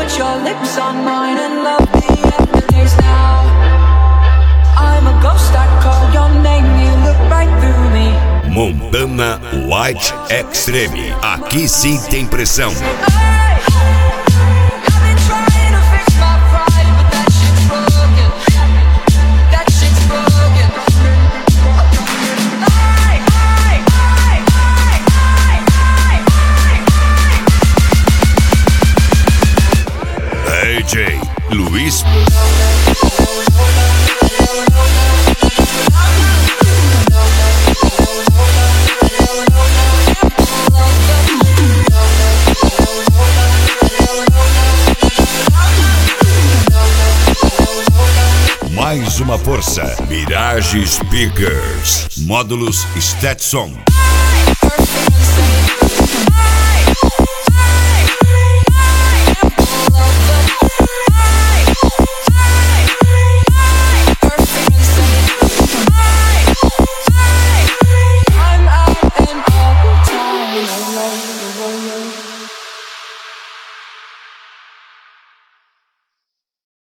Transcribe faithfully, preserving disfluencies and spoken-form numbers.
Put your lips on mine and love the aftertaste now. I'm a ghost, I call your name, you look right through me. Montana White Extreme. Aqui sim tem pressão. D J Luiz. Mais uma força. Mirage Speakers. Módulos Stetson.